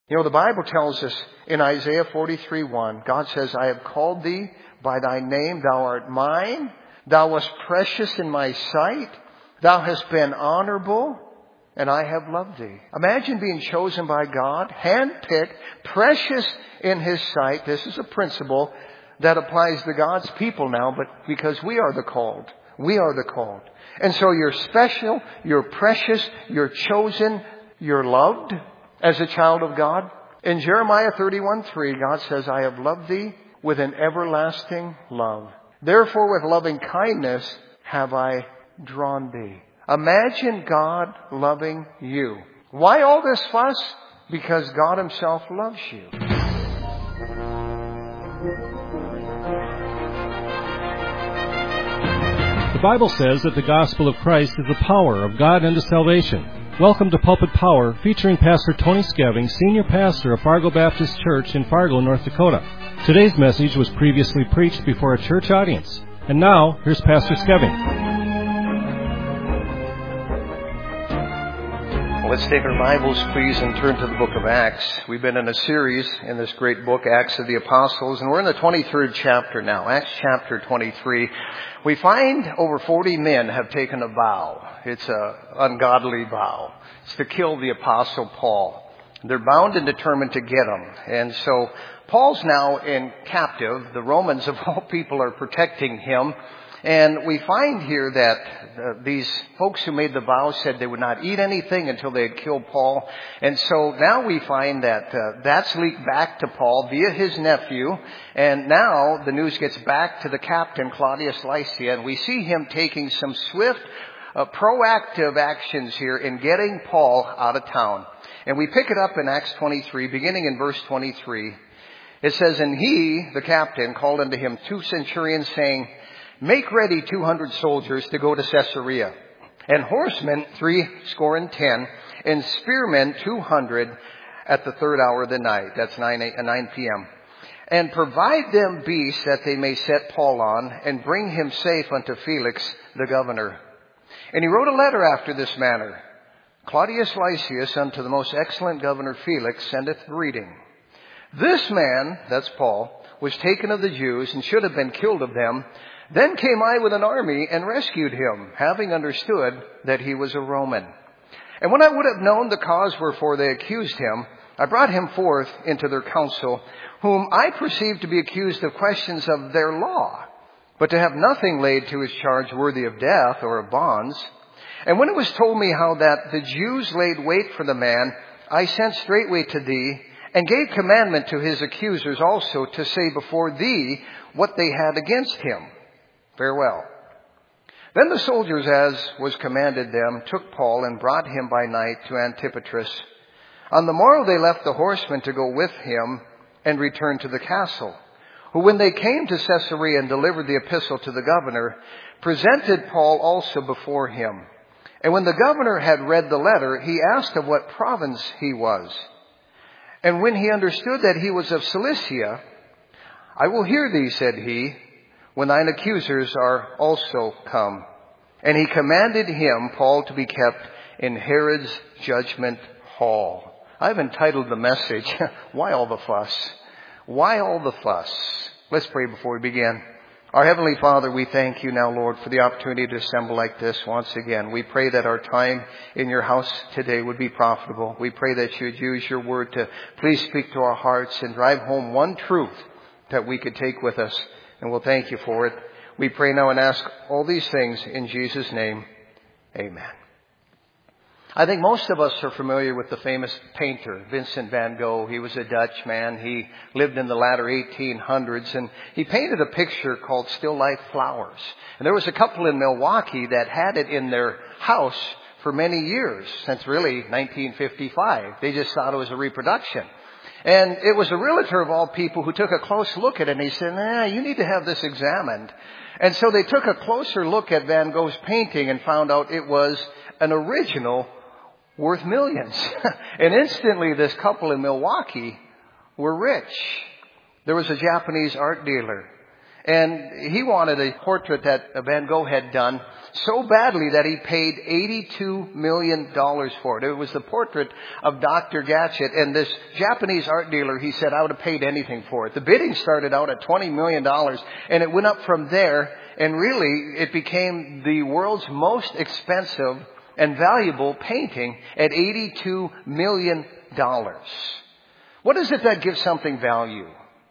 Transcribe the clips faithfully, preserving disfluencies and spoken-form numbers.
You know, the Bible tells us in Isaiah forty-three one, God says, I have called thee by thy name, thou art mine, thou wast precious in my sight, thou hast been honorable, and I have loved thee. Imagine being chosen by God, handpicked, precious in His sight. This is a principle that applies to God's people now, but because we are the called. We are the called. And so you're special, you're precious, you're chosen, you're loved as a child of God. In Jeremiah thirty-one three, God says, I have loved thee with an everlasting love. Therefore with loving kindness have I drawn thee. Imagine God loving you. Why all this fuss? Because God Himself loves you. The Bible says that the gospel of Christ is the power of God unto salvation. Welcome to Pulpit Power, featuring Pastor Tony Skeving, Senior Pastor of Fargo Baptist Church in Fargo, North Dakota. Today's message was previously preached before a church audience. And now, here's Pastor Skeving. Let's take our Bibles, please, and turn to the book of Acts. We've been in a series in this great book, Acts of the Apostles, and we're in the twenty-third chapter now, Acts chapter twenty-three. We find over forty men have taken a vow. It's an ungodly vow. It's to kill the Apostle Paul. They're bound and determined to get him. And so Paul's now in captive. The Romans, of all people, are protecting him. And we find here that uh, these folks who made the vow said they would not eat anything until they had killed Paul. And so now we find that uh, that's leaked back to Paul via his nephew. And now the news gets back to the captain, Claudius Lycia. And we see him taking some swift, uh, proactive actions here in getting Paul out of town. And we pick it up in Acts twenty-three, beginning in verse twenty-three. It says, And he, the captain, called unto him two centurions, saying, Make ready two hundred soldiers to go to Caesarea, and horsemen three score and ten, and spearmen two hundred at the third hour of the night. That's nine p.m. And provide them beasts that they may set Paul on, and bring him safe unto Felix the governor. And he wrote a letter after this manner. Claudius Lysias unto the most excellent governor Felix sendeth greeting. This man, that's Paul, was taken of the Jews, and should have been killed of them. Then came I with an army and rescued him, having understood that he was a Roman. And when I would have known the cause wherefore they accused him, I brought him forth into their council, whom I perceived to be accused of questions of their law, but to have nothing laid to his charge worthy of death or of bonds. And when it was told me how that the Jews laid wait for the man, I sent straightway to thee, and gave commandment to his accusers also to say before thee what they had against him. Farewell. Then the soldiers, as was commanded them, took Paul and brought him by night to Antipatris. On the morrow they left the horsemen to go with him and returned to the castle, who when they came to Caesarea and delivered the epistle to the governor, presented Paul also before him. And when the governor had read the letter, he asked of what province he was. And when he understood that he was of Cilicia, I will hear thee, said he, when thine accusers are also come. And he commanded him, Paul, to be kept in Herod's judgment hall. I've entitled the message, Why All the Fuss? Why all the fuss? Let's pray before we begin. Our Heavenly Father, we thank you now, Lord, for the opportunity to assemble like this once again. We pray that our time in your house today would be profitable. We pray that you would use your word to please speak to our hearts and drive home one truth that we could take with us. And we'll thank you for it. We pray now and ask all these things in Jesus' name. Amen. I think most of us are familiar with the famous painter, Vincent van Gogh. He was a Dutch man. He lived in the latter eighteen hundreds, and he painted a picture called Still Life Flowers. And there was a couple in Milwaukee that had it in their house for many years, since really nineteen fifty-five. They just thought it was a reproduction. And it was a realtor of all people who took a close look at it, and he said, nah, you need to have this examined. And so they took a closer look at Van Gogh's painting and found out it was an original worth millions. And instantly this couple in Milwaukee were rich. There was a Japanese art dealer, And he wanted a portrait that Van Gogh had done so badly that he paid eighty-two million dollars for it. It was the portrait of Doctor Gatchett. And this Japanese art dealer, he said, I would have paid anything for it. The bidding started out at twenty million dollars, and it went up from there. And really, it became the world's most expensive and valuable painting at eighty-two million dollars. What is it that gives something value?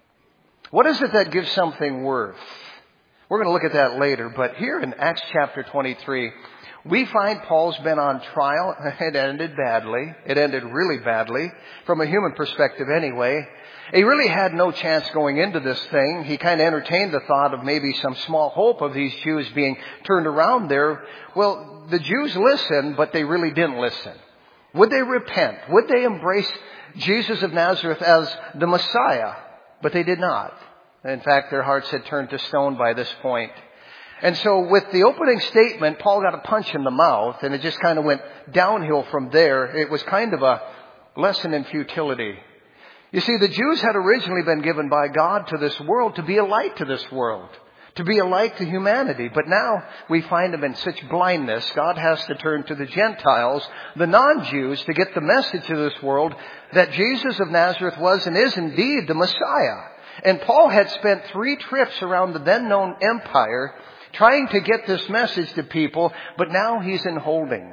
What is it that gives something worth? We're going to look at that later, but here in Acts chapter twenty-three, we find Paul's been on trial. It ended badly. It ended really badly, from a human perspective anyway. He really had no chance going into this thing. He kind of entertained the thought of maybe some small hope of these Jews being turned around there. Well, the Jews listened, but they really didn't listen. Would they repent? Would they embrace Jesus of Nazareth as the Messiah? But they did not. In fact, their hearts had turned to stone by this point. And so with the opening statement, Paul got a punch in the mouth, and it just kind of went downhill from there. It was kind of a lesson in futility. You see, the Jews had originally been given by God to this world to be a light to this world, to be a light to humanity. But now we find them in such blindness, God has to turn to the Gentiles, the non-Jews, to get the message to this world that Jesus of Nazareth was and is indeed the Messiah. And Paul had spent three trips around the then-known empire trying to get this message to people, but now he's in holding.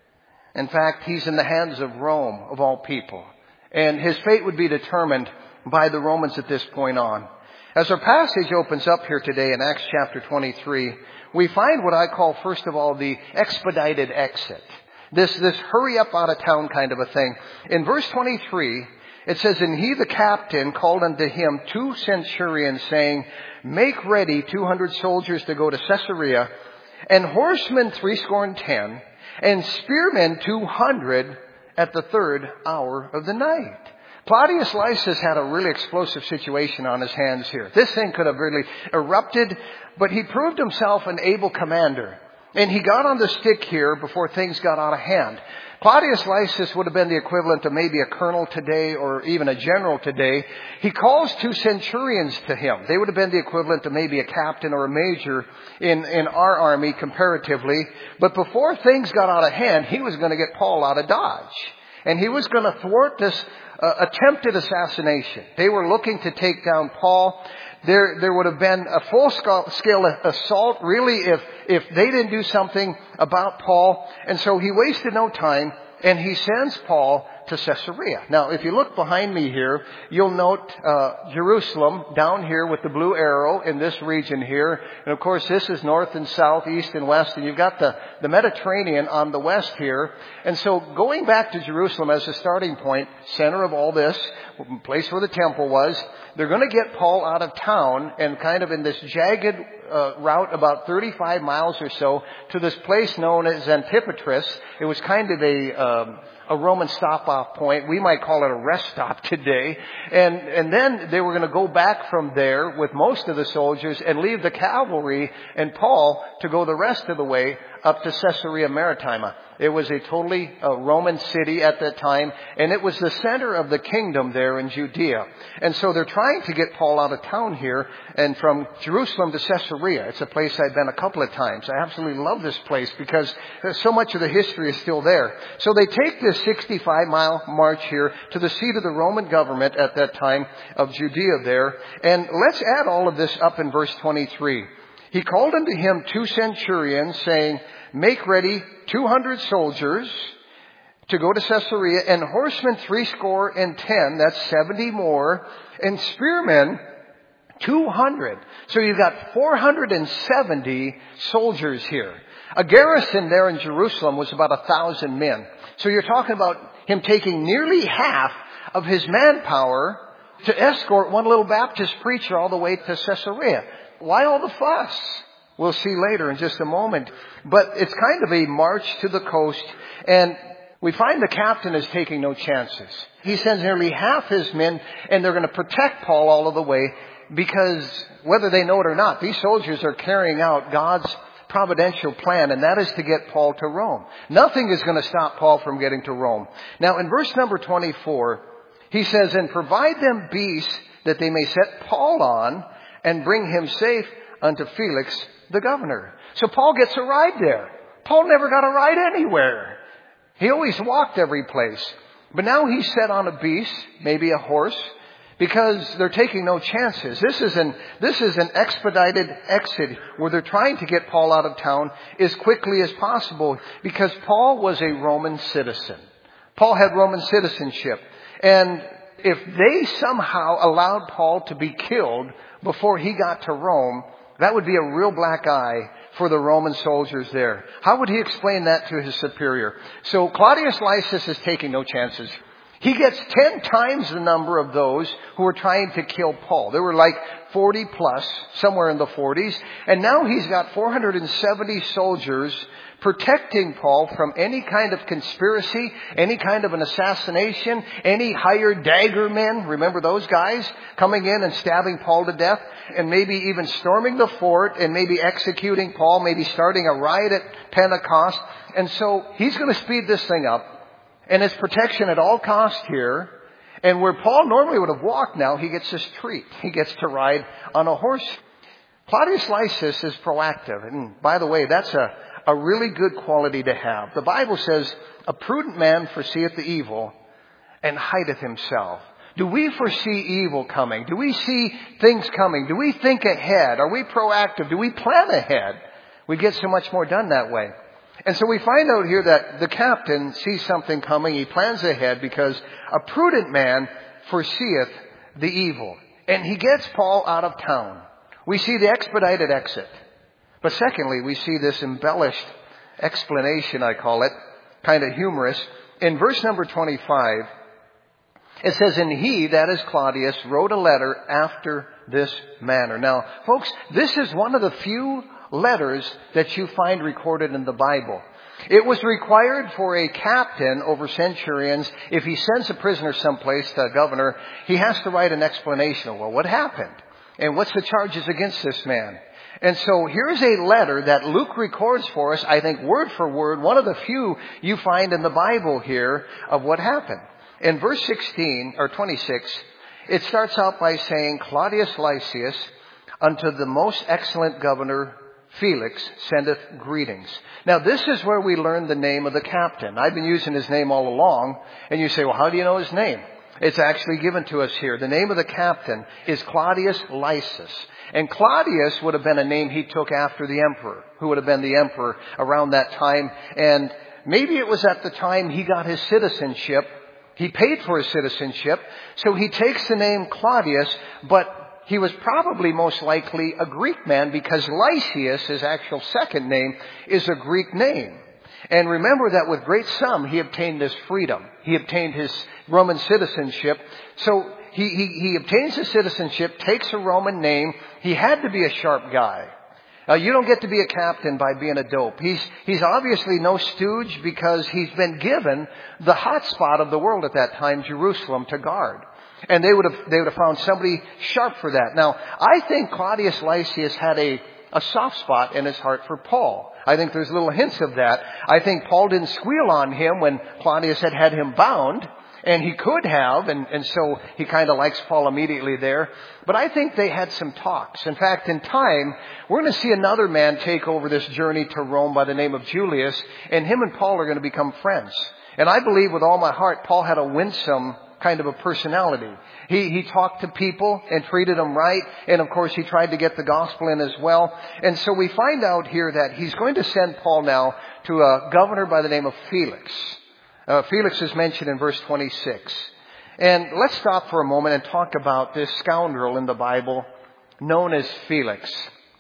In fact, he's in the hands of Rome, of all people. And his fate would be determined by the Romans at this point on. As our passage opens up here today in Acts chapter twenty-three, we find what I call, first of all, the expedited exit. This, this hurry up out of town kind of a thing. In verse twenty-three, it says, And he, the captain, called unto him two centurions, saying, Make ready two hundred soldiers to go to Caesarea, and horsemen threescore and ten, and spearmen two hundred at the third hour of the night. Claudius Lysis had a really explosive situation on his hands here. This thing could have really erupted, but he proved himself an able commander. And he got on the stick here before things got out of hand. Claudius Lysis would have been the equivalent of maybe a colonel today or even a general today. He calls two centurions to him. They would have been the equivalent of maybe a captain or a major in, in our army comparatively. But before things got out of hand, he was going to get Paul out of Dodge. And he was going to thwart this uh, attempted assassination. They were looking to take down Paul. There, there would have been a full-scale assault, really, if, if they didn't do something about Paul. And so he wasted no time, and he sends Paul to Caesarea. Now, if you look behind me here, you'll note uh, Jerusalem down here with the blue arrow in this region here. And, of course, this is north and south, east and west. And you've got the, the Mediterranean on the west here. And so going back to Jerusalem as a starting point, center of all this, place where the temple was, they're going to get Paul out of town and kind of in this jagged uh, route about thirty-five miles or so to this place known as Antipatris. It was kind of a um, a Roman stop-off point. We might call it a rest stop today. And and then they were going to go back from there with most of the soldiers and leave the cavalry and Paul to go the rest of the way up to Caesarea Maritima. It was a totally uh, Roman city at that time, and it was the center of the kingdom there in Judea. And so they're trying to get Paul out of town here, and from Jerusalem to Caesarea. It's a place I've been a couple of times. I absolutely love this place because so much of the history is still there. So they take this sixty-five mile march here to the seat of the Roman government at that time of Judea there. And let's add all of this up in verse twenty-three. He called unto him two centurions, saying, Make ready two hundred soldiers to go to Caesarea, and horsemen threescore and ten, that's seventy more, and spearmen two hundred. So you've got four hundred seventy soldiers here. A garrison there in Jerusalem was about a thousand men. So you're talking about him taking nearly half of his manpower to escort one little Baptist preacher all the way to Caesarea. Why all the fuss? We'll see later in just a moment. But it's kind of a march to the coast, and we find the captain is taking no chances. He sends nearly half his men, and they're going to protect Paul all of the way, because whether they know it or not, these soldiers are carrying out God's providential plan, and that is to get Paul to Rome. Nothing is going to stop Paul from getting to Rome. Now, in verse number twenty-four, he says, And provide them beasts that they may set Paul on, and bring him safe unto Felix the governor. So Paul gets a ride there. Paul never got a ride anywhere. He always walked every place. But now he's set on a beast, maybe a horse, because they're taking no chances. This is an, this is an expedited exit where they're trying to get Paul out of town as quickly as possible, because Paul was a Roman citizen. Paul had Roman citizenship. And if they somehow allowed Paul to be killed before he got to Rome, that would be a real black eye for the Roman soldiers there. How would he explain that to his superior? So Claudius Lysias is taking no chances. He gets ten times the number of those who were trying to kill Paul. There were like forty plus, somewhere in the forties. And now he's got four hundred seventy soldiers protecting Paul from any kind of conspiracy, any kind of an assassination, any hired dagger men, remember those guys, coming in and stabbing Paul to death, and maybe even storming the fort, and maybe executing Paul, maybe starting a riot at Pentecost. And so he's going to speed this thing up, and it's protection at all costs here. And where Paul normally would have walked now, he gets this treat. He gets to ride on a horse. Claudius Lysias is proactive. And by the way, that's a, a really good quality to have. The Bible says, a prudent man foreseeth the evil and hideth himself. Do we foresee evil coming? Do we see things coming? Do we think ahead? Are we proactive? Do we plan ahead? We get so much more done that way. And so we find out here that the captain sees something coming. He plans ahead because a prudent man foreseeth the evil. And he gets Paul out of town. We see the expedited exit. But secondly, we see this embellished explanation, I call it, kind of humorous. In verse number twenty-five, it says, and he, that is Claudius, wrote a letter after this manner. Now, folks, this is one of the few letters that you find recorded in the Bible. It was required for a captain over centurions, if he sends a prisoner someplace to a governor, he has to write an explanation of, well, what happened? And what's the charges against this man? And so here's a letter that Luke records for us, I think word for word, one of the few you find in the Bible here of what happened. In verse sixteen, or twenty-six, it starts out by saying, Claudius Lysias, unto the most excellent governor Felix, sendeth greetings. Now this is where we learn the name of the captain. I've been using his name all along. And you say, well, how do you know his name? It's actually given to us here. The name of the captain is Claudius Lysias. And Claudius would have been a name he took after the emperor, who would have been the emperor around that time. And maybe it was at the time he got his citizenship. He paid for his citizenship. So he takes the name Claudius, but he was probably most likely a Greek man, because Lysias, his actual second name, is a Greek name. And remember that with great sum, he obtained this freedom. He obtained his Roman citizenship. So he, he, he obtains his citizenship, takes a Roman name. He had to be a sharp guy. Now, you don't get to be a captain by being a dope. He's, he's obviously no stooge, because he's been given the hot spot of the world at that time, Jerusalem, to guard. And they would have, they would have found somebody sharp for that. Now, I think Claudius Lysias had a, a soft spot in his heart for Paul. I think there's little hints of that. I think Paul didn't squeal on him when Claudius had had him bound. And he could have, and, and so he kind of likes Paul immediately there. But I think they had some talks. In fact, in time, we're going to see another man take over this journey to Rome by the name of Julius. And him and Paul are going to become friends. And I believe with all my heart, Paul had a winsome kind of a personality. He, he talked to people and treated them right. And of course, he tried to get the gospel in as well. And so we find out here that he's going to send Paul now to a governor by the name of Felix. Uh, Felix is mentioned in verse twenty-six. And let's stop for a moment and talk about this scoundrel in the Bible known as Felix.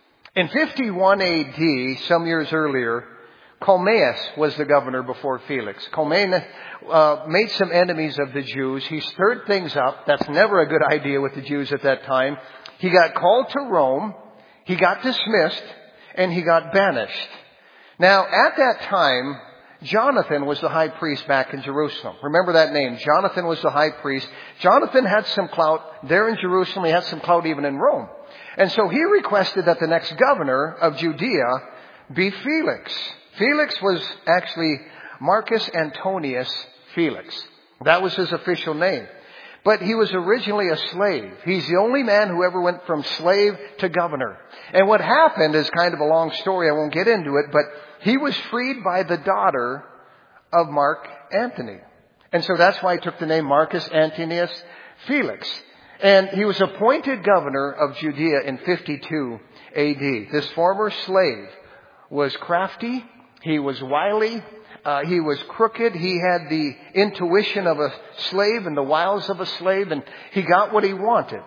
In fifty-one A D, some years earlier, Colmaeus was the governor before Felix. Colmaeus uh, made some enemies of the Jews. He stirred things up. That's never a good idea with the Jews at that time. He got called to Rome. He got dismissed. And he got banished. Now, at that time, Jonathan was the high priest back in Jerusalem. Remember that name. Jonathan was the high priest. Jonathan had some clout there in Jerusalem. He had some clout even in Rome. And so he requested that the next governor of Judea be Felix. Felix was actually Marcus Antonius Felix. That was his official name. But he was originally a slave. He's the only man who ever went from slave to governor. And what happened is kind of a long story. I won't get into it, but he was freed by the daughter of Mark Antony. And so that's why he took the name Marcus Antonius Felix. And he was appointed governor of Judea in fifty-two A D. This former slave was crafty. He was wily. Uh, he was crooked. He had the intuition of a slave and the wiles of a slave, and he got what he wanted.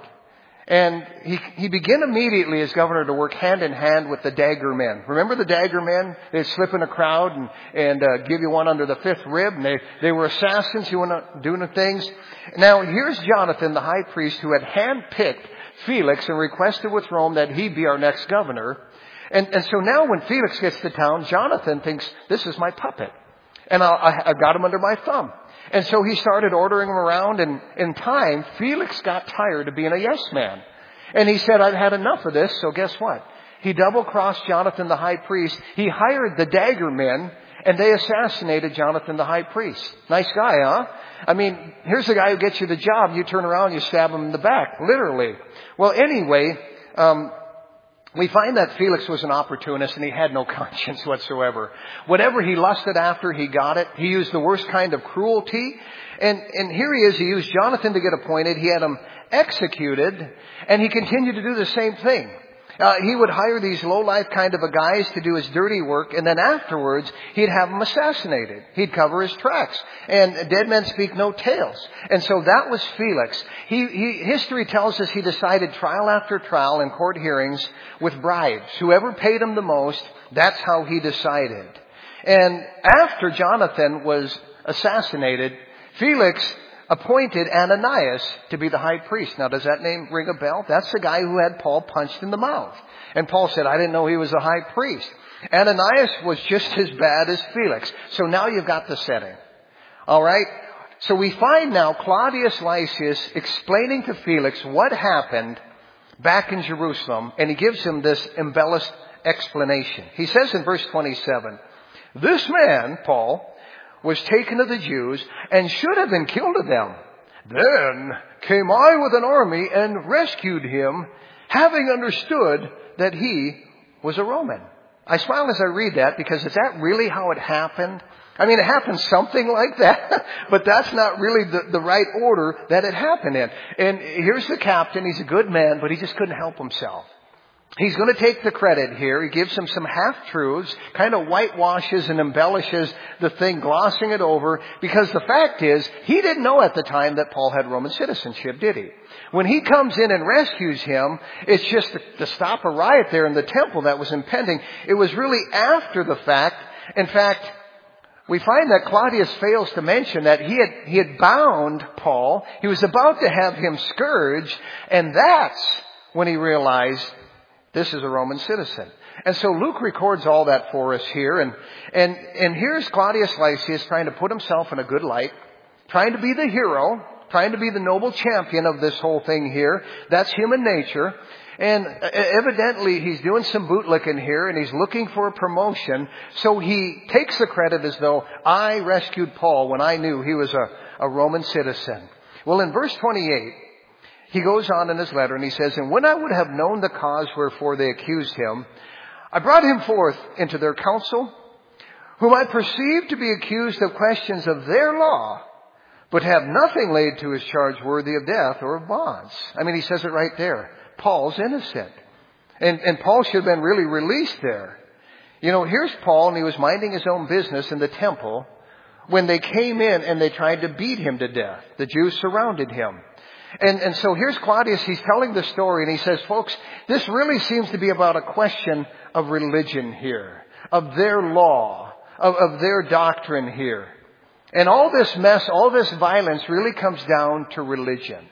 And he, he began immediately as governor to work hand in hand with the dagger men. Remember the dagger men? They'd slip in a crowd and, and uh, give you one under the fifth rib. And they, they were assassins who were doing things. Now here's Jonathan, the high priest, who had handpicked Felix and requested with Rome that he be our next governor. And, and so now when Felix gets to town, Jonathan thinks, this is my puppet. And I, I've got him under my thumb. And so he started ordering him around, and in time, Felix got tired of being a yes man. And he said, I've had enough of this, so guess what? He double-crossed Jonathan the high priest. He hired the dagger men, and they assassinated Jonathan the high priest. Nice guy, huh? I mean, here's the guy who gets you the job. You turn around, you stab him in the back, literally. Well, anyway, um, we find that Felix was an opportunist and he had no conscience whatsoever. Whatever he lusted after, he got it. He used the worst kind of cruelty. And, and here he is. He used Jonathan to get appointed. He had him executed, and he continued to do the same thing. Uh, he would hire these low-life kind of a guys to do his dirty work, and then afterwards, he'd have them assassinated. He'd cover his tracks. And dead men speak no tales. And so that was Felix. He, he, history tells us he decided trial after trial in court hearings with bribes. Whoever paid him the most, that's how he decided. And after Jonathan was assassinated, Felix appointed Ananias to be the high priest. Now, does that name ring a bell? That's the guy who had Paul punched in the mouth. And Paul said, I didn't know he was a high priest. Ananias was just as bad as Felix. So now you've got the setting. All right? So we find now Claudius Lysias explaining to Felix what happened back in Jerusalem, and he gives him this embellished explanation. He says in verse twenty-seven, this man, Paul, was taken of the Jews and should have been killed of them. Then came I with an army and rescued him, having understood that he was a Roman. I smile as I read that, because is that really how it happened? I mean, it happened something like that, but that's not really the, the right order that it happened in. And here's the captain. He's a good man, but he just couldn't help himself. He's going to take the credit here. He gives him some half-truths, kind of whitewashes and embellishes the thing, glossing it over, because the fact is, he didn't know at the time that Paul had Roman citizenship, did he? When he comes in and rescues him, it's just to, to stop a riot there in the temple that was impending. It was really after the fact. In fact, we find that Claudius fails to mention that he had, he had bound Paul. He was about to have him scourged, and that's when he realized this is a Roman citizen. And so Luke records all that for us here. And, and, and here's Claudius Lysias trying to put himself in a good light, trying to be the hero, trying to be the noble champion of this whole thing here. That's human nature. And evidently he's doing some bootlicking here, and he's looking for a promotion. So he takes the credit as though I rescued Paul when I knew he was a, a Roman citizen. Well, in verse twenty-eight, he goes on in his letter and he says, and when I would have known the cause wherefore they accused him, I brought him forth into their council, whom I perceived to be accused of questions of their law, but have nothing laid to his charge worthy of death or of bonds. I mean, he says it right there. Paul's innocent. And, and Paul should have been really released there. You know, here's Paul, and he was minding his own business in the temple when they came in and they tried to beat him to death. The Jews surrounded him. And, and so here's Claudius. He's telling the story, and he says, folks, this really seems to be about a question of religion here, of their law, of, of their doctrine here. And all this mess, all this violence really comes down to religion.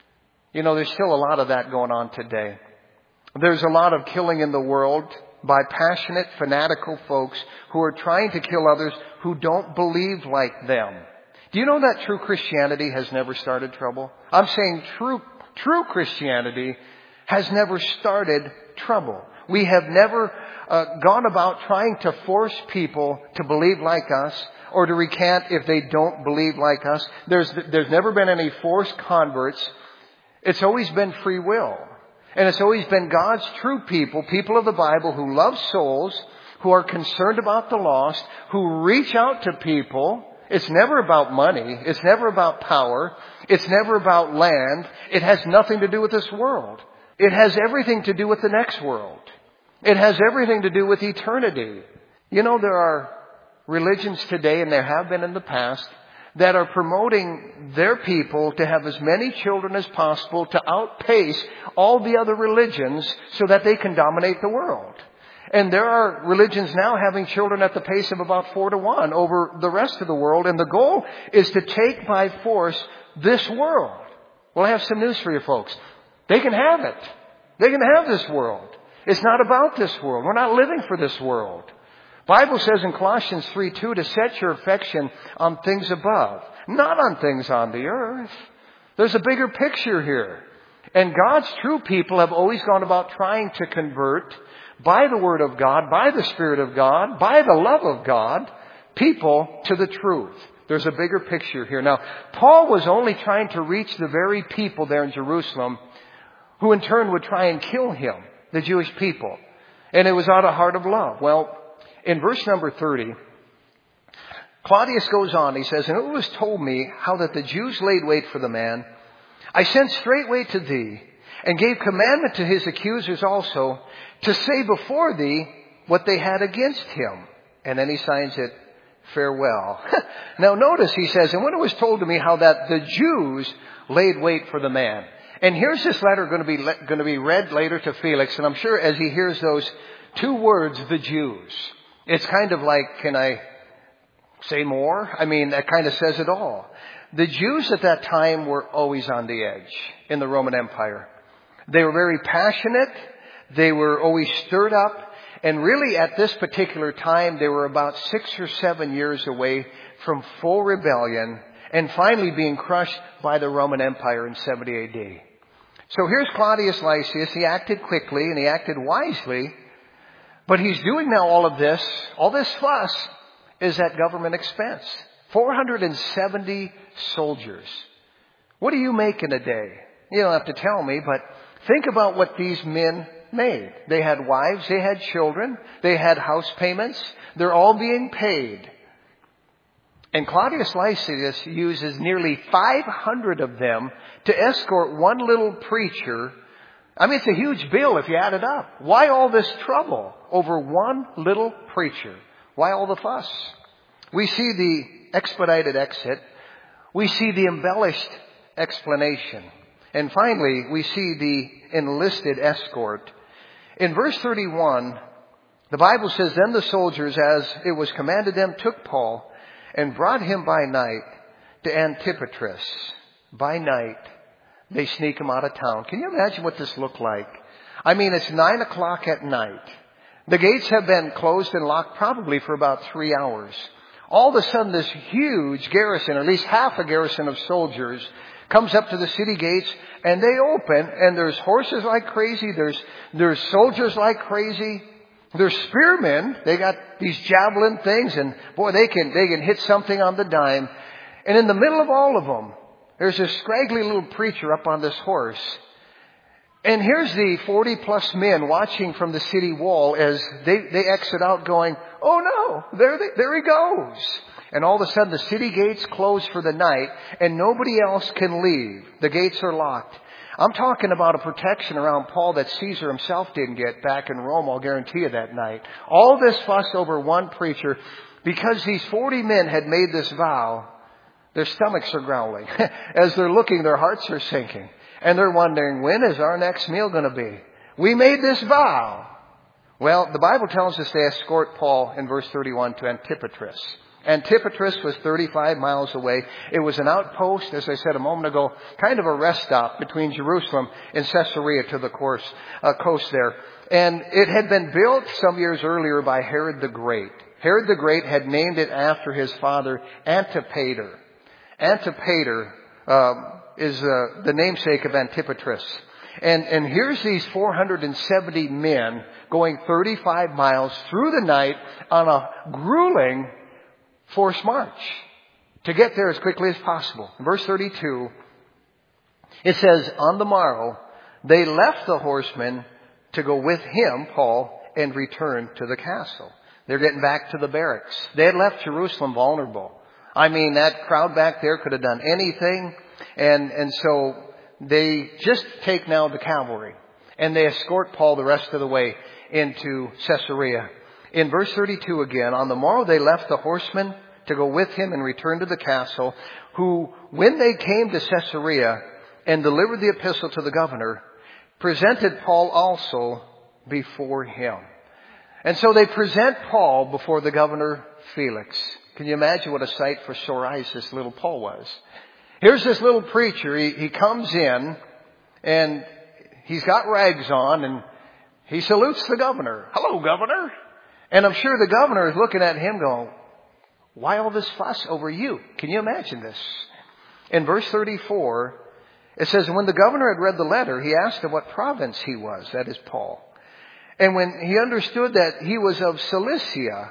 You know, there's still a lot of that going on today. There's a lot of killing in the world by passionate, fanatical folks who are trying to kill others who don't believe like them. Do you know that true Christianity has never started trouble? I'm saying true, true Christianity has never started trouble. We have never uh, gone about trying to force people to believe like us or to recant if they don't believe like us. There's, there's never been any forced converts. It's always been free will. And it's always been God's true people, people of the Bible who love souls, who are concerned about the lost, who reach out to people. It's never about money. It's never about power. It's never about land. It has nothing to do with this world. It has everything to do with the next world. It has everything to do with eternity. You know, there are religions today, and there have been in the past, that are promoting their people to have as many children as possible to outpace all the other religions so that they can dominate the world. And there are religions now having children at the pace of about four to one over the rest of the world. And the goal is to take by force this world. Well, I have some news for you folks. They can have it. They can have this world. It's not about this world. We're not living for this world. Bible says in Colossians three two to set your affection on things above, not on things on the earth. There's a bigger picture here. And God's true people have always gone about trying to convert by the Word of God, by the Spirit of God, by the love of God, people to the truth. There's a bigger picture here. Now, Paul was only trying to reach the very people there in Jerusalem who in turn would try and kill him, the Jewish people. And it was out of heart of love. Well, in verse number thirty, Claudius goes on. He says, "And it was told me how that the Jews laid wait for the man. I sent straightway to thee, and gave commandment to his accusers also, to say before thee what they had against him." And then he signs it, "Farewell." Now notice he says, "And when it was told to me how that the Jews laid wait for the man." And here's this letter going to be going to be read later to Felix. And I'm sure as he hears those two words, the Jews, it's kind of like, can I say more? I mean, that kind of says it all. The Jews at that time were always on the edge in the Roman Empire. They were very passionate. They were always stirred up. And really at this particular time, they were about six or seven years away from full rebellion and finally being crushed by the Roman Empire in seventy A D. So here's Claudius Lysias. He acted quickly and he acted wisely. But he's doing now all of this. All this fuss is at government expense. four hundred seventy soldiers. What do you make in a day? You don't have to tell me, but think about what these men made. They had wives, they had children, they had house payments. They're all being paid. And Claudius Lysias uses nearly five hundred of them to escort one little preacher. I mean, it's a huge bill if you add it up. Why all this trouble over one little preacher? Why all the fuss? We see the expedited exit. We see the embellished explanation. And finally, we see the enlisted escort. In verse thirty-one, the Bible says, "Then the soldiers, as it was commanded them, took Paul and brought him by night to Antipatris." By night, they sneak him out of town. Can you imagine what this looked like? I mean, it's nine o'clock at night. The gates have been closed and locked probably for about three hours. All of a sudden, this huge garrison, or at least half a garrison of soldiers, comes up to the city gates, and they open, and there's horses like crazy. There's, there's soldiers like crazy. There's spearmen. They got these javelin things, and boy, they can, they can hit something on the dime. And in the middle of all of them, there's this scraggly little preacher up on this horse. And here's the forty plus men watching from the city wall as they, they exit out going, "Oh no, there, they, there he goes." And all of a sudden the city gates close for the night and nobody else can leave. The gates are locked. I'm talking about a protection around Paul that Caesar himself didn't get back in Rome, I'll guarantee you that night. All this fuss over one preacher because these forty men had made this vow. Their stomachs are growling. As they're looking, their hearts are sinking. And they're wondering, when is our next meal going to be? We made this vow. Well, the Bible tells us they escort Paul in verse thirty-one to Antipatris. Antipatris was thirty-five miles away. It was an outpost, as I said a moment ago, kind of a rest stop between Jerusalem and Caesarea to the course, uh, coast there. And it had been built some years earlier by Herod the Great. Herod the Great had named it after his father, Antipater. Antipater um, is uh, the namesake of Antipatris. And, and here's these four hundred seventy men going thirty-five miles through the night on a grueling forced march to get there as quickly as possible. In verse thirty-two, it says, on the morrow, they left the horsemen to go with him, Paul, and return to the castle. They're getting back to the barracks. They had left Jerusalem vulnerable. I mean, that crowd back there could have done anything. And, and so they just take now the cavalry. And they escort Paul the rest of the way into Caesarea. In verse thirty-two again, on the morrow they left the horsemen to go with him and return to the castle, who, when they came to Caesarea and delivered the epistle to the governor, presented Paul also before him. And so they present Paul before the governor Felix. Can you imagine what a sight for sore eyes this little Paul was? Here's this little preacher. He, he comes in and he's got rags on and he salutes the governor. Hello, governor. And I'm sure the governor is looking at him going, why all this fuss over you? Can you imagine this? In verse thirty-four, it says, when the governor had read the letter, he asked of what province he was, that is Paul. And when he understood that he was of Cilicia,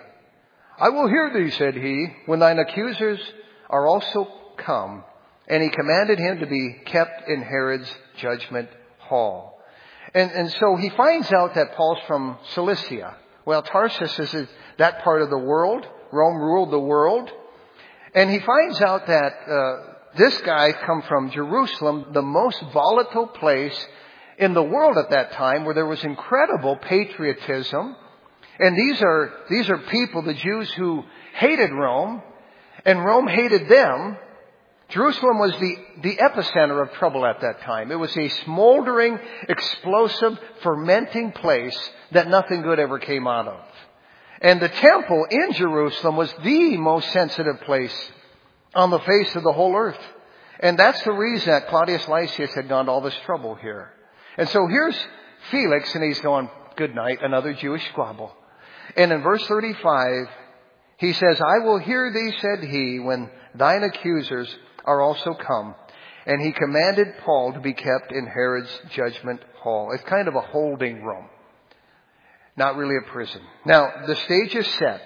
I will hear thee, said he, when thine accusers are also come. And he commanded him to be kept in Herod's judgment hall. And, and so he finds out that Paul's from Cilicia. Well, Tarsus is that part of the world. Rome ruled the world. And he finds out that uh, this guy come from Jerusalem, the most volatile place in the world at that time, where there was incredible patriotism. And these are, these are people, the Jews, who hated Rome, and Rome hated them. Jerusalem was the, the epicenter of trouble at that time. It was a smoldering, explosive, fermenting place that nothing good ever came out of. And the temple in Jerusalem was the most sensitive place on the face of the whole earth. And that's the reason that Claudius Lysias had gone to all this trouble here. And so here's Felix, and he's going, good night, another Jewish squabble. And in verse thirty-five, he says, I will hear thee, said he, when thine accusers are also come. And he commanded Paul to be kept in Herod's judgment hall. It's kind of a holding room. Not really a prison. Now, the stage is set.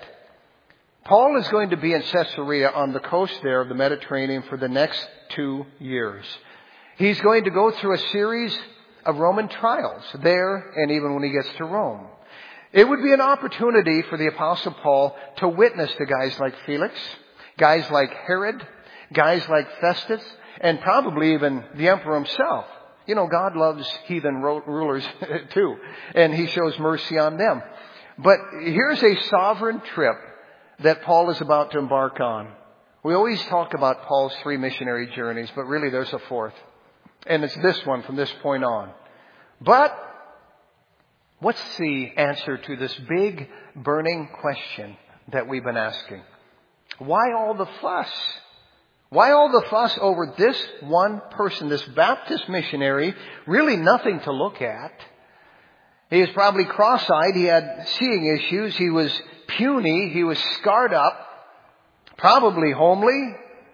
Paul is going to be in Caesarea on the coast there of the Mediterranean for the next two years. He's going to go through a series of Roman trials there and even when he gets to Rome. It would be an opportunity for the Apostle Paul to witness to guys like Felix, guys like Herod, guys like Festus, and probably even the emperor himself. You know, God loves heathen rulers too, and he shows mercy on them. But here's a sovereign trip that Paul is about to embark on. We always talk about Paul's three missionary journeys, but really there's a fourth. And it's this one from this point on. But what's the answer to this big burning question that we've been asking? Why all the fuss? Why all the fuss over this one person, this Baptist missionary, really nothing to look at? He was probably cross-eyed. He had seeing issues. He was puny. He was scarred up, probably homely.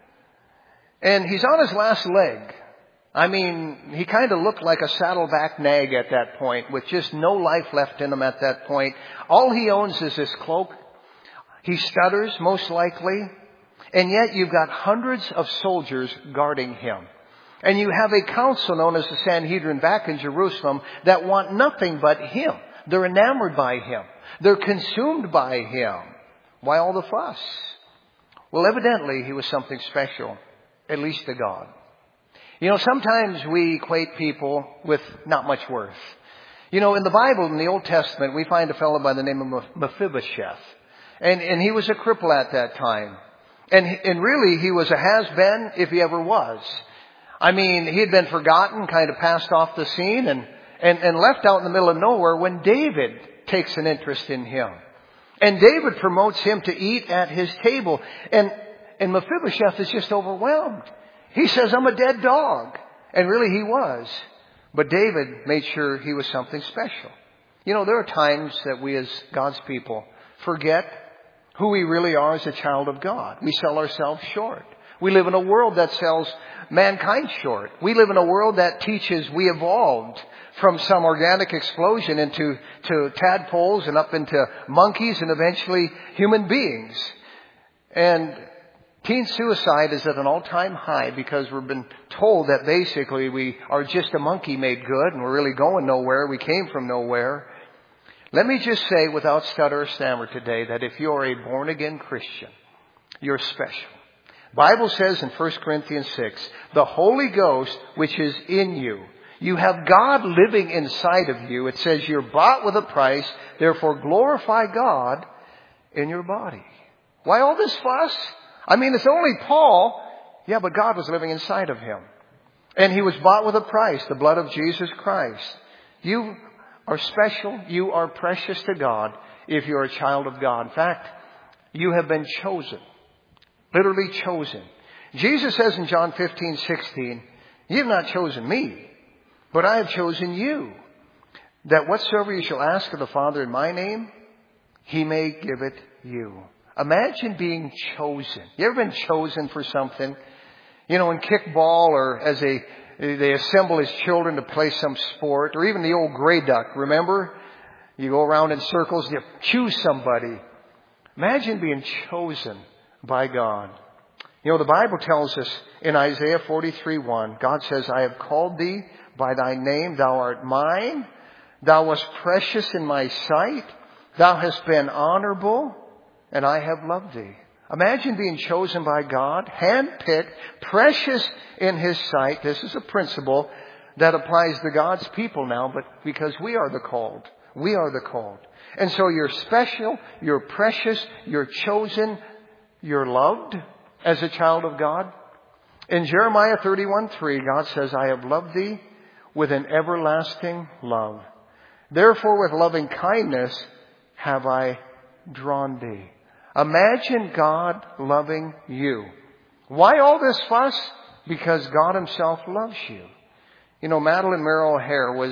And he's on his last leg. I mean, he kind of looked like a saddleback nag at that point, with just no life left in him at that point. All he owns is this cloak. He stutters, most likely. And yet you've got hundreds of soldiers guarding him. And you have a council known as the Sanhedrin back in Jerusalem that want nothing but him. They're enamored by him. They're consumed by him. Why all the fuss? Well, evidently he was something special, at least to God. You know, sometimes we equate people with not much worth. You know, in the Bible, in the Old Testament, we find a fellow by the name of Mephibosheth. And, and he was a cripple at that time. And, and really, he was a has-been if he ever was. I mean, he had been forgotten, kind of passed off the scene, and, and, and left out in the middle of nowhere when David takes an interest in him. And David promotes him to eat at his table. And, and Mephibosheth is just overwhelmed. He says, I'm a dead dog. And really he was. But David made sure he was something special. You know, there are times that we as God's people forget who we really are as a child of God. We sell ourselves short. We live in a world that sells mankind short. We live in a world that teaches we evolved from some organic explosion into to tadpoles and up into monkeys and eventually human beings. And teen suicide is at an all-time high because we've been told that basically we are just a monkey made good and we're really going nowhere. We came from nowhere. Let me just say without stutter or stammer today that if you're a born-again Christian, you're special. The Bible says in First Corinthians six, the Holy Ghost which is in you. You have God living inside of you. It says you're bought with a price, therefore glorify God in your body. Why all this fuss? I mean, it's only Paul. Yeah, but God was living inside of him. And he was bought with a price, the blood of Jesus Christ. You are special. You are precious to God if you're a child of God. In fact, you have been chosen. Literally chosen. Jesus says in John fifteen sixteen, you have not chosen me, but I have chosen you, that whatsoever you shall ask of the Father in my name, he may give it you. Imagine being chosen. You ever been chosen for something? You know, in kickball or as a, they assemble as children to play some sport, or even the old gray duck, remember? You go around in circles and you choose somebody. Imagine being chosen by God. You know, the Bible tells us in Isaiah forty-three one, God says, I have called thee by thy name, thou art mine. Thou wast precious in my sight. Thou hast been honorable, and I have loved thee. Imagine being chosen by God, handpicked, precious in his sight. This is a principle that applies to God's people now, but because we are the called. We are the called. And so you're special, you're precious, you're chosen, you're loved as a child of God. In Jeremiah thirty-one three, God says, I have loved thee with an everlasting love. Therefore, with loving kindness have I drawn thee. Imagine God loving you. Why all this fuss? Because God himself loves you. You know, Madeleine Merrill O'Hare was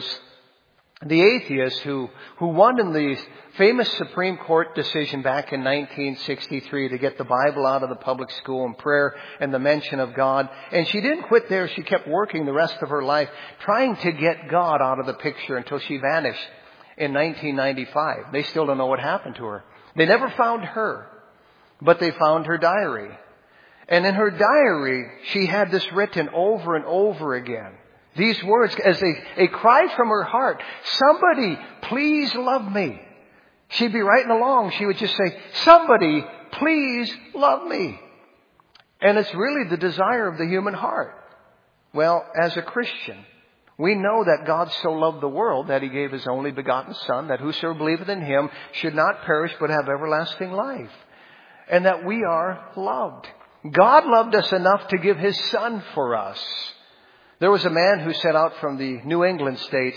the atheist who, who won in the famous Supreme Court decision back in nineteen sixty-three to get the Bible out of the public school and prayer and the mention of God. And she didn't quit there. She kept working the rest of her life trying to get God out of the picture until she vanished in nineteen ninety-five. They still don't know what happened to her. They never found her, but they found her diary. And in her diary, she had this written over and over again. These words as a, a cry from her heart. Somebody, please love me. She'd be writing along. She would just say, somebody, please love me. And it's really the desire of the human heart. Well, as a Christian, we know that God so loved the world that he gave his only begotten Son, that whosoever believeth in him should not perish but have everlasting life. And that we are loved. God loved us enough to give his Son for us. There was a man who set out from the New England states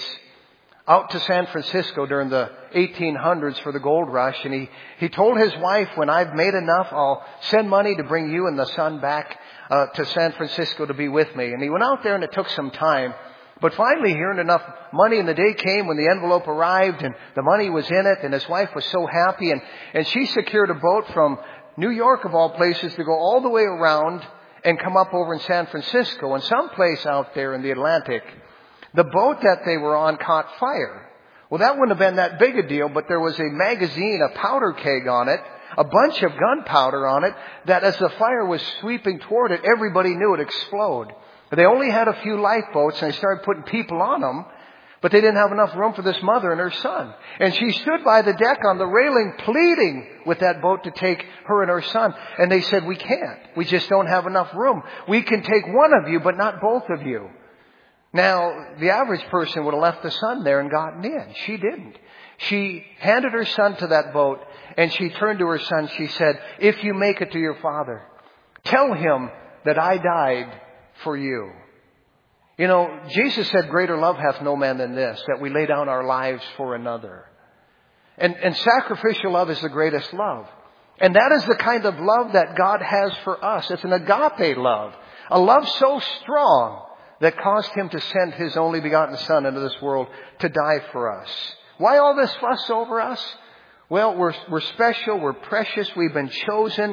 out to San Francisco during the eighteen hundreds for the gold rush. And he, he told his wife, when I've made enough, I'll send money to bring you and the son back uh, to San Francisco to be with me. And he went out there and it took some time. But finally he earned enough money, and the day came when the envelope arrived and the money was in it, and his wife was so happy. And, and she secured a boat from New York, of all places, to go all the way around and come up over in San Francisco. And someplace out there in the Atlantic, the boat that they were on caught fire. Well, that wouldn't have been that big a deal, but there was a magazine, a powder keg on it, a bunch of gunpowder on it, that as the fire was sweeping toward it, everybody knew it explode. They only had a few lifeboats, and they started putting people on them, but they didn't have enough room for this mother and her son. And she stood by the deck on the railing pleading with that boat to take her and her son. And they said, we can't. We just don't have enough room. We can take one of you, but not both of you. Now, the average person would have left the son there and gotten in. She didn't. She handed her son to that boat, and she turned to her son. She said, if you make it to your father, tell him that I died for you. You know, Jesus said, greater love hath no man than this, that we lay down our lives for another. And, and sacrificial love is the greatest love. And that is the kind of love that God has for us. It's an agape love. A love so strong that caused him to send his only begotten Son into this world to die for us. Why all this fuss over us? Well, we're, we're special. We're precious. We've been chosen.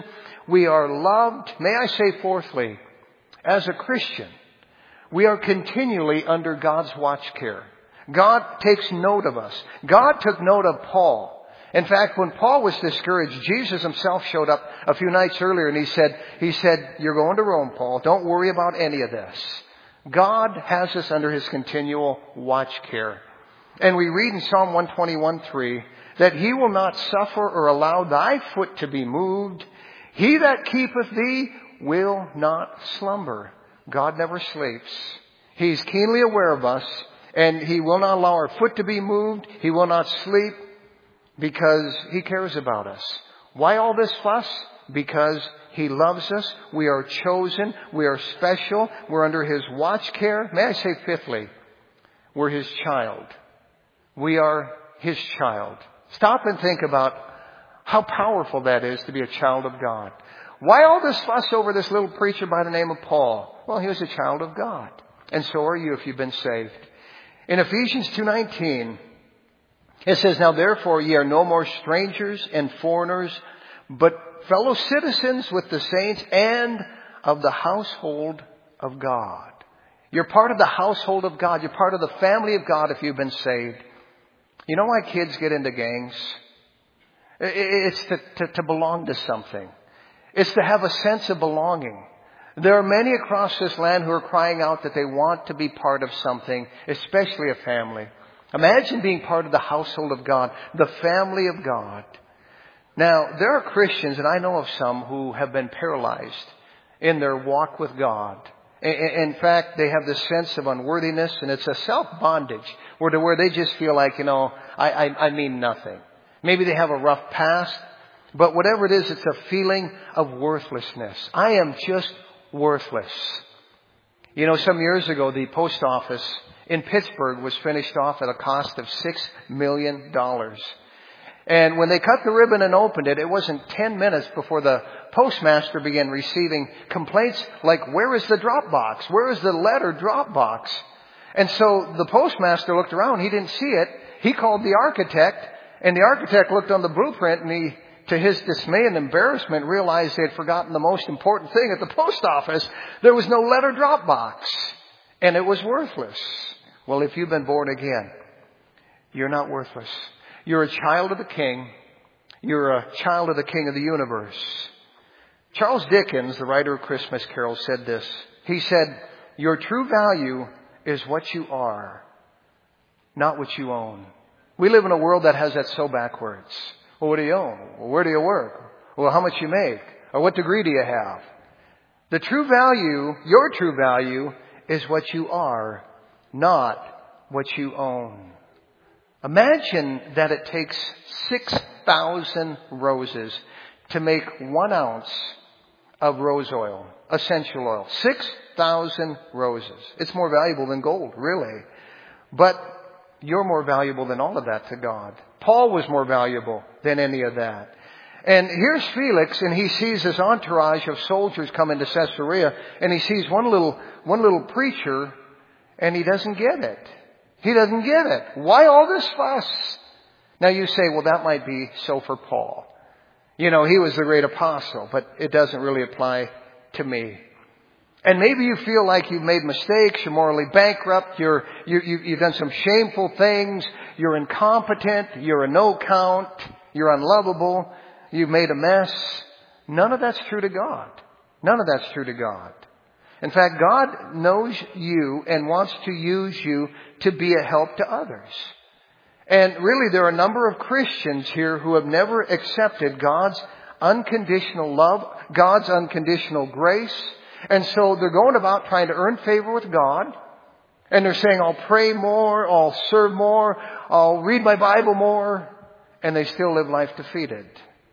We are loved. May I say fourthly, as a Christian, we are continually under God's watch care. God takes note of us. God took note of Paul. In fact, when Paul was discouraged, Jesus himself showed up a few nights earlier and he said, he said, you're going to Rome, Paul. Don't worry about any of this. God has us under His continual watch care. And we read in Psalm one twenty-one three that He will not suffer or allow thy foot to be moved. He that keepeth thee will not slumber. God never sleeps. He's keenly aware of us, and He will not allow our foot to be moved. He will not sleep because He cares about us. Why all this fuss? Because He loves us. We are chosen. We are special. We're under His watch care. May I say fifthly, we're His child. We are His child. Stop and think about how powerful that is to be a child of God. Why all this fuss over this little preacher by the name of Paul? Well, he was a child of God. And so are you if you've been saved. In Ephesians two nineteen, it says, now therefore ye are no more strangers and foreigners, but fellow citizens with the saints and of the household of God. You're part of the household of God. You're part of the family of God if you've been saved. You know why kids get into gangs? It's to, to, to belong to something. It's to have a sense of belonging. There are many across this land who are crying out that they want to be part of something, especially a family. Imagine being part of the household of God, the family of God. Now, there are Christians, and I know of some, who have been paralyzed in their walk with God. In fact, they have this sense of unworthiness, and it's a self-bondage where to where they just feel like, you know, I, I, I mean nothing. Maybe they have a rough past, but whatever it is, it's a feeling of worthlessness. I am just worthless. You know, some years ago, the post office in Pittsburgh was finished off at a cost of six million dollars. And when they cut the ribbon and opened it, it wasn't ten minutes before the postmaster began receiving complaints like, where is the drop box? Where is the letter drop box? And so the postmaster looked around. He didn't see it. He called the architect, and the architect looked on the blueprint, and he, to his dismay and embarrassment, realized they had forgotten the most important thing at the post office. There was no letter drop box, and it was worthless. Well, if you've been born again, you're not worthless. You're a child of the King. You're a child of the King of the universe. Charles Dickens, the writer of Christmas Carol, said this. He said, your true value is what you are, not what you own. We live in a world that has that so backwards. Well, what do you own? Well, where do you work? Well, how much you make? Or what degree do you have? The true value, your true value, is what you are, not what you own. Imagine that it takes six thousand roses to make one ounce of rose oil, essential oil. six thousand roses. It's more valuable than gold, really. But you're more valuable than all of that to God. Paul was more valuable than any of that. And here's Felix, and he sees his entourage of soldiers come into Caesarea, and he sees one little, one little preacher, and he doesn't get it. He doesn't get it. Why all this fuss? Now you say, well, that might be so for Paul. You know, he was the great apostle, but it doesn't really apply to me. And maybe you feel like you've made mistakes, you're morally bankrupt, you're, you, you, you've done some shameful things, you're incompetent, you're a no count, you're unlovable, you've made a mess. None of that's true to God. None of that's true to God. In fact, God knows you and wants to use you to be a help to others. And really, there are a number of Christians here who have never accepted God's unconditional love, God's unconditional grace. And so they're going about trying to earn favor with God. And they're saying, I'll pray more, I'll serve more, I'll read my Bible more. And they still live life defeated.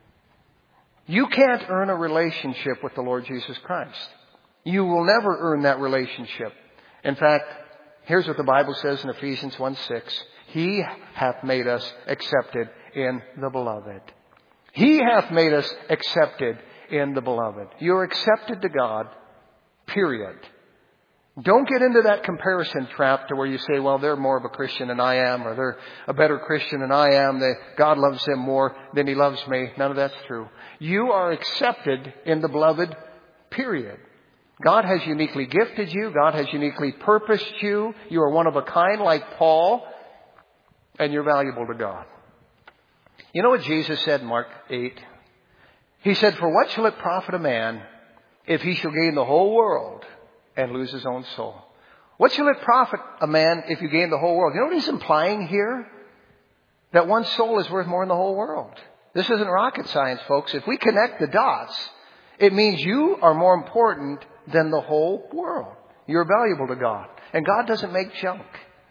You can't earn a relationship with the Lord Jesus Christ. You will never earn that relationship. In fact, here's what the Bible says in Ephesians one six. He hath made us accepted in the beloved. He hath made us accepted in the beloved. You're accepted to God, period. Don't get into that comparison trap to where you say, well, they're more of a Christian than I am, or they're a better Christian than I am. They, God loves them more than He loves me. None of that's true. You are accepted in the beloved, period. God has uniquely gifted you. God has uniquely purposed you. You are one of a kind like Paul, and you're valuable to God. You know what Jesus said in Mark eight? He said, for what shall it profit a man if he shall gain the whole world and lose his own soul? What shall it profit a man if you gain the whole world? You know what he's implying here? That one soul is worth more than the whole world. This isn't rocket science, folks. If we connect the dots, it means you are more important than the whole world. You're valuable to God. And God doesn't make junk.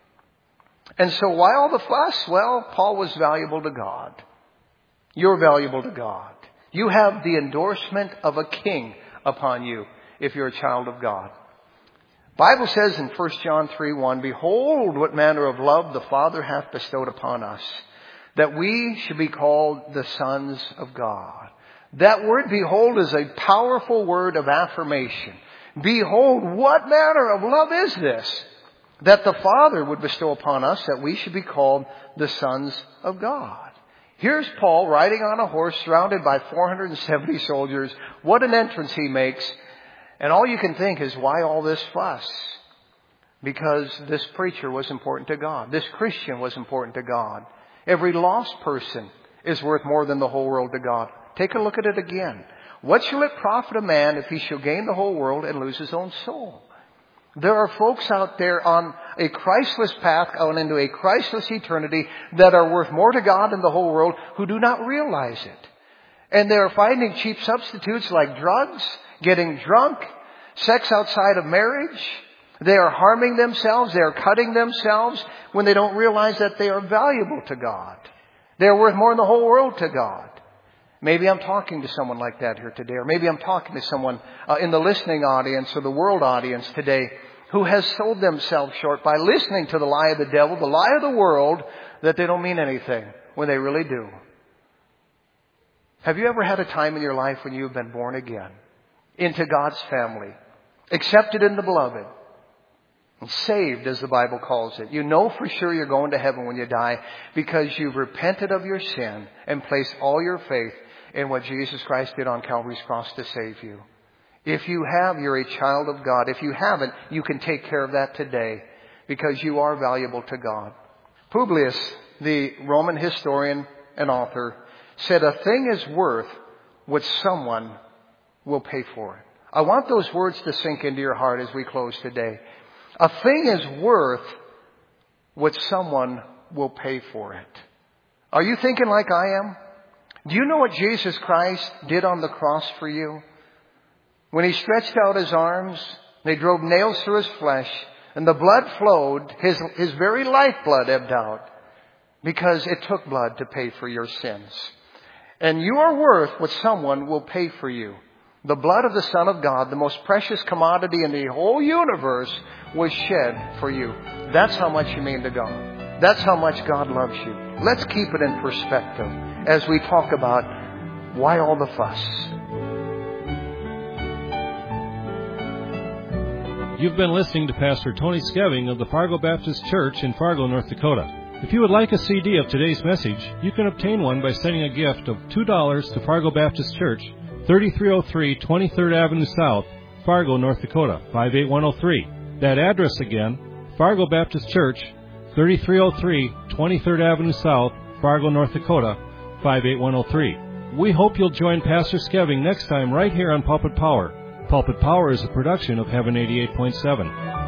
And so why all the fuss? Well, Paul was valuable to God. You're valuable to God. You have the endorsement of a king upon you if you're a child of God. Bible says in First John three one, behold what manner of love the Father hath bestowed upon us, that we should be called the sons of God. That word behold is a powerful word of affirmation. Behold, what manner of love is this, that the Father would bestow upon us, that we should be called the sons of God. Here's Paul riding on a horse surrounded by four hundred seventy soldiers. What an entrance he makes. And all you can think is, why all this fuss? Because this preacher was important to God. This Christian was important to God. Every lost person is worth more than the whole world to God. Take a look at it again. What shall it profit a man if he shall gain the whole world and lose his own soul? There are folks out there on a Christless path out into a Christless eternity that are worth more to God than the whole world who do not realize it. And they are finding cheap substitutes like drugs, getting drunk, sex outside of marriage. They are harming themselves. They are cutting themselves when they don't realize that they are valuable to God. They are worth more than the whole world to God. Maybe I'm talking to someone like that here today, or maybe I'm talking to someone uh, in the listening audience or the world audience today who has sold themselves short by listening to the lie of the devil, the lie of the world, that they don't mean anything when they really do. Have you ever had a time in your life when you have been born again into God's family, accepted in the beloved, and saved, as the Bible calls it? You know for sure you're going to heaven when you die because you've repented of your sin and placed all your faith in what Jesus Christ did on Calvary's cross to save you. If you have, you're a child of God. If you haven't, you can take care of that today because you are valuable to God. Publius, the Roman historian and author, said a thing is worth what someone will pay for it. I want those words to sink into your heart as we close today. A thing is worth what someone will pay for it. Are you thinking like I am? Do you know what Jesus Christ did on the cross for you? When He stretched out His arms, they drove nails through His flesh, and the blood flowed, His, his very lifeblood ebbed out, because it took blood to pay for your sins. And you are worth what someone will pay for you. The blood of the Son of God, the most precious commodity in the whole universe, was shed for you. That's how much you mean to God. That's how much God loves you. Let's keep it in perspective as we talk about why all the fuss. You've been listening to Pastor Tony Skeving of the Fargo Baptist Church in Fargo, North Dakota. If you would like a C D of today's message, you can obtain one by sending a gift of two dollars to Fargo Baptist Church, thirty-three oh three twenty-third Avenue South, Fargo, North Dakota, five eight one oh three. That address again, Fargo Baptist Church, thirty-three oh three twenty-third Avenue South, Fargo, North Dakota, five eight one oh three. We hope you'll join Pastor Skeving next time right here on Pulpit Power. Pulpit Power is a production of Heaven eighty-eight point seven.